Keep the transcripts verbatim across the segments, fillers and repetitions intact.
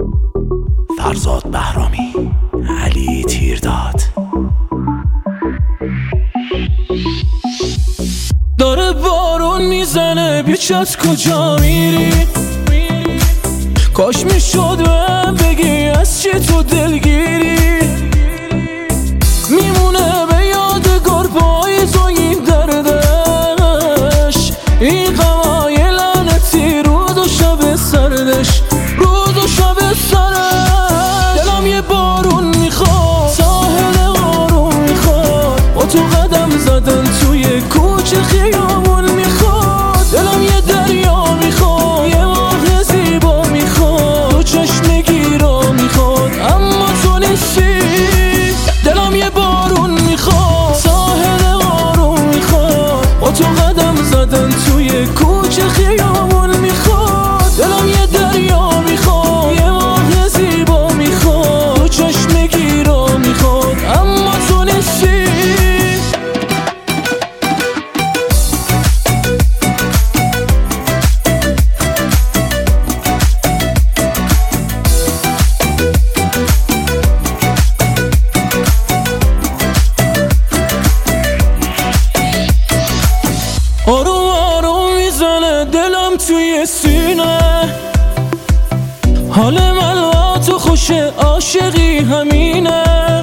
فرزاد بهرامی، علی تیرداد. داره بارون میزنه بیچت کجا میری؟ کاش میشد بهم بگی از چی تو دلگیری. میمونه به یادگار پاییز و این دردش، این غمای لعنتی روز و شب سردش، روز و شب سردش. دلم یه بارون میخواد، ساحل آروم میخواد، با تو قدم زدن توی کوچه خیابون میخواد. دلم یه دریا میخواد، یه ماه زیبا میخواد، تو چشم گیرا میخواد اما تو نیستی. دلم یه بارون میخواد، ساحل آروم میخواد، با تو قدم زدن توی کوچه خیابون میخواد. دلم یه دریا میخواد، یه ماه زیبا میخواد، تو چشم گیرا میخواد اما تو نیستی. آروم آروم میزنه دلم توی سینه، حال من و تو خوشه، عاشقی همینه.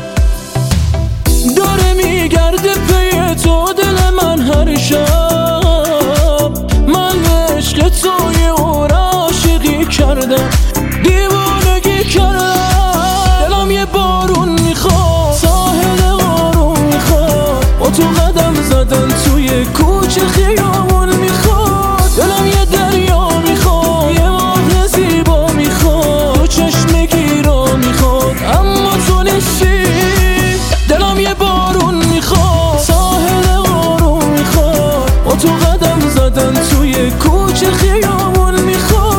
داره میگرده پی تو دل من هر شب، من عشق توی او را عاشقی کردم، دیوانگی کردم. دلم یه بارون میخواد، ساحل آروم میخواد، با تو قدم زدن توی کوچه خیابون میخواد. دلم یه دریا میخواد، یه ماه زیبا میخواد، تو چشم گیرا میخواد اما تو نیستی. دلم یه بارون میخواد، ساحل آروم میخواد، با تو قدم زدن توی کوچه خیابون میخواد.